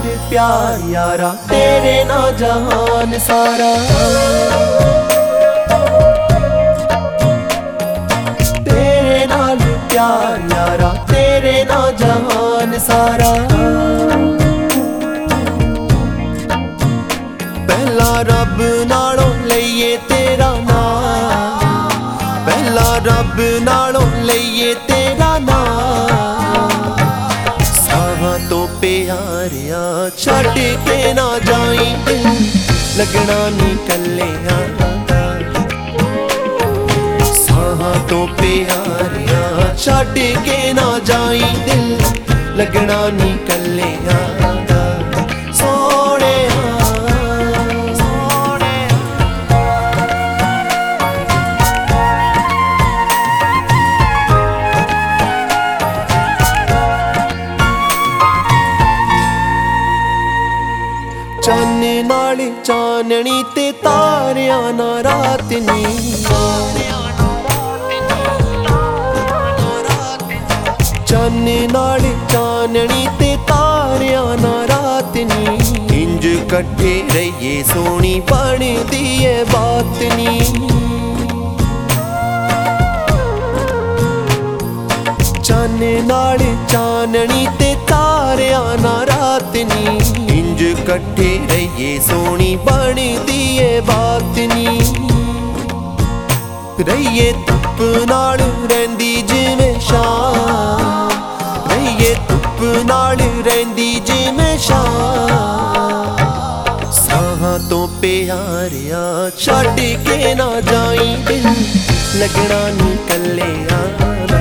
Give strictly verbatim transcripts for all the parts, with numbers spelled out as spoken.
प्यार यारा तेरे ना जहान सारा। तेरे नाल प्यार यारा तेरे ना जहान सारा। पहला रब नालों लईए तेरा नाम, पहला रब नालों लईए तेरा नाम। सावां तो प्यारिया छड़ के ना जाई, लगना नी कल्लियां दा। सावां तो प्यारिया छड़ के ना जाई, दिल लगना नी कल्लियां दा। सोने चन्न नाल चाननी ते तारियां ना रात नी। चन्न नाल चाननी ते तारियां ना रात नी। इंज कट्ठे रहिए सोनी बनदी ऐ बात नी। चन्न नाल चाननी ते तारियां ना रात नी। इंज कट्ठे रहिए सोनी बनदी ऐ बात नी। रहिए धुप नाल रहिंदी जिवें शाम, रहिए धुप नाल रहिंदी जिवें शाम। साहां तो प्यारिया छड्ड के ना जाई, दिल लगना नी कल्लियां दा।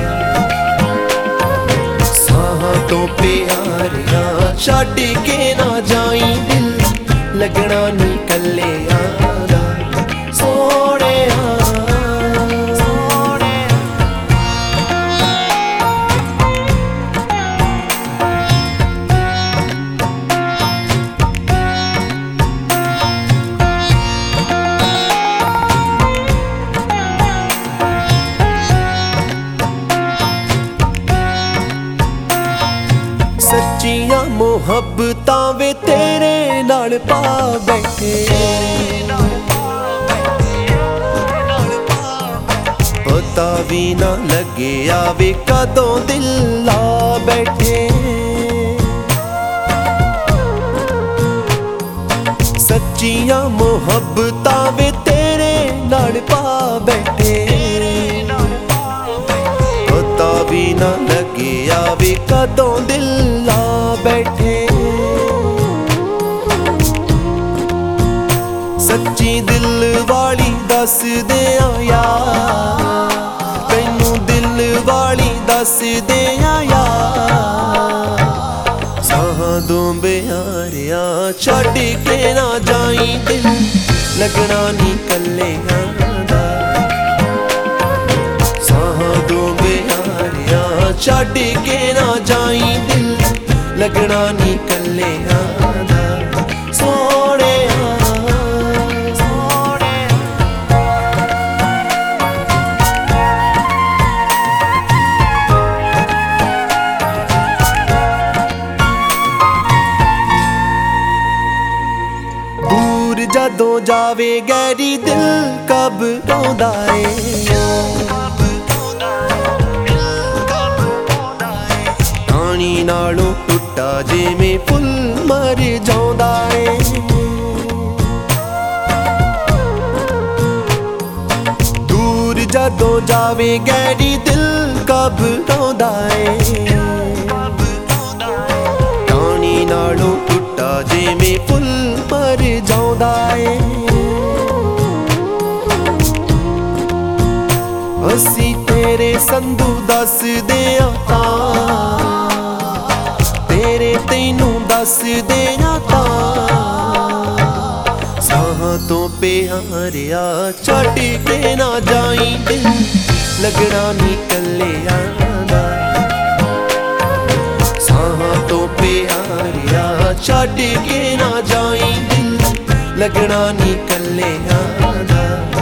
साहां तो प्यारिया छड्ड के ना जाई, दिल लगना नी कल्लियां दा। सोने सच्चियां मुहब्बतां वे तेरे नाल पा बैठे। पता भी ना लगे आवे कदों दिल ला बैठे। सच्चियां मुहब्बतां वे तेरे नाल पा बैठे। पता भी ना लगे आवे कदों दिल ला बैठे। सच्ची दिल वाली दस दियां यार, तैनू दिल वाली दस दियां यार। साहां दो प्यारिया छड्ड के ना जाई, दिल लगना नी कल्लियां दा। साहां दो प्यारिया छड्ड के ना जाई, दिल लगना नी कल्लियां दा। सोने दूर जदों जावे गैरी दिल कब रोंदा ए। पानी नालों टुटा जिवें फुल मर जांदा ए। दूर जदों जावे गैरी दिल कब रोंदा ए। पानी नालों टुटा जिवें फुल मर जांदा ए। असी तेरे संधू दस दियां तां, तेरे तैनू दस दियां तां। साहां तो प्यारिया छड्ड के ना जाई, दिल लगना नी कल्लियां दा। साहां तो प्यारिया छड्ड के ना जाई, दिल लगना नी कल्लियां दा।